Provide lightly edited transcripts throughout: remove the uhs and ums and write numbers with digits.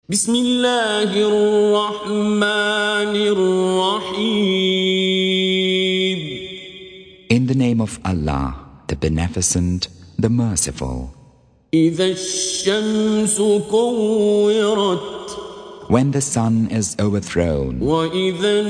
بسم الله الرحمن الرحيم. In the name of Allah, the Beneficent, the Merciful. إذا الشمس كورت When the sun is overthrown, وإذا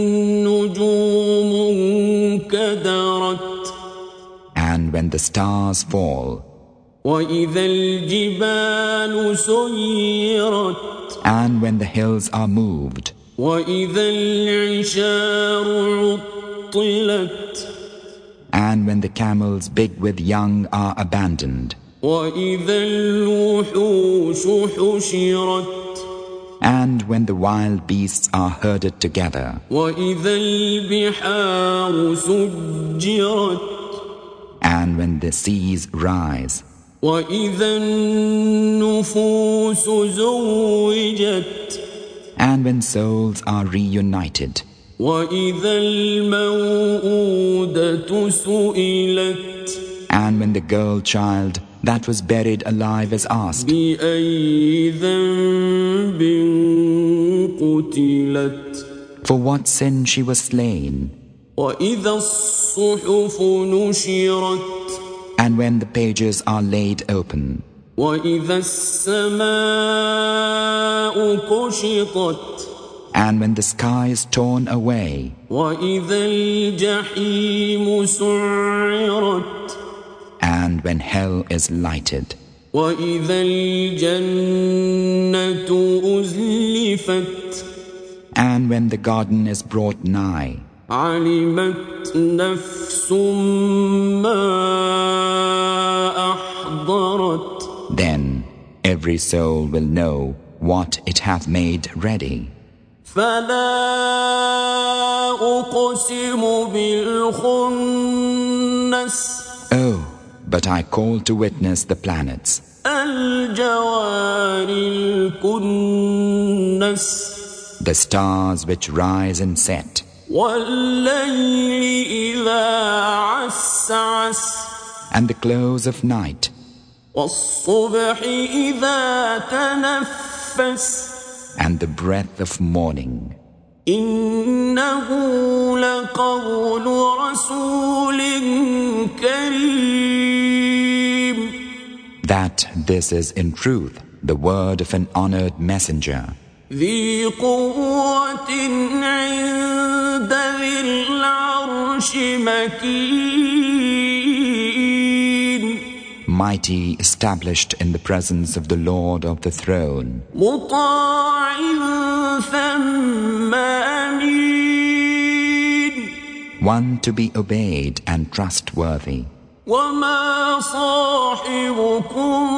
النجوم انكدرت and when the stars fall, وإذا الجبال سيرت and when the hills are moved, وإذا العشار عطلت and when the camels big with young are abandoned, وإذا الوحوش حشرت and when the wild beasts are herded together, وإذا البحار سجرت and when the seas rise, وإذا النفوس زوجت and when souls are reunited, وإذا الموءودة سئلت and when the girl child that was buried alive is asked, بأي ذنب قتلت for what sin she was slain, وإذا الصحف نشرت and when the pages are laid open, وإذا السماء كشطت and when the sky is torn away, وإذا الجحيم سعرت and when hell is lighted, وإذا الجنة أزلفت and when the garden is brought nigh, علمت نفس ما أحضرت then every soul will know what it hath made ready. فلا أقسم بالخنس Oh, but I call to witness the planets, الجوار الكنس the stars which rise and set, والليل إذا عسعس and the close of night, والصبح إذا تنفس and the breath of morning. إنه لقول رسول كريم That this is in truth the word of an honored messenger, ذي قوة عند ذي العرش مكين mighty, established in the presence of the Lord of the throne, مطاع ثم أمين one to be obeyed and trustworthy. وما صاحبكم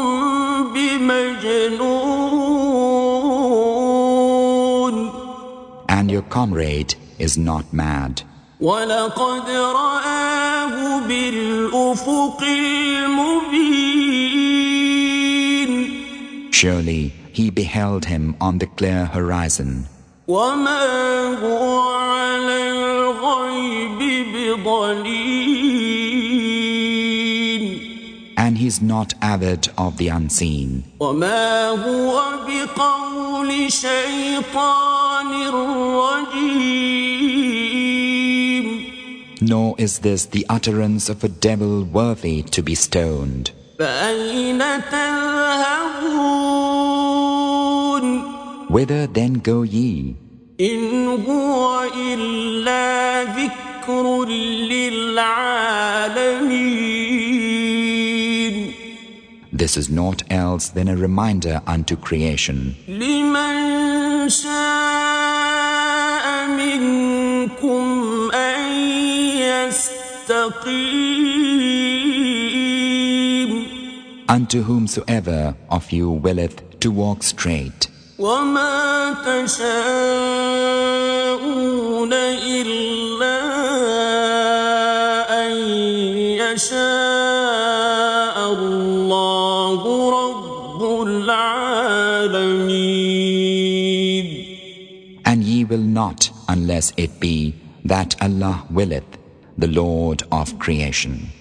بمجنون And your comrade is not mad. ولقد رآه بالأفق المبين Surely he beheld him on the clear horizon, وما هو على الغيب بضنين and he's not avid of the unseen, وما هو بقول شيطان رجيم nor is this the utterance of a devil worthy to be stoned. فأين تذهبون Whither then go ye? إن هو إلا ذكر للعالمين This is naught else than a reminder unto creation, لمن شاء منكم أن يستقيم unto whomsoever of you willeth to walk straight. وما تشاءون إلا أن يشاء الله رب العالمين And ye will not unless it be that Allah willeth, the Lord of creation.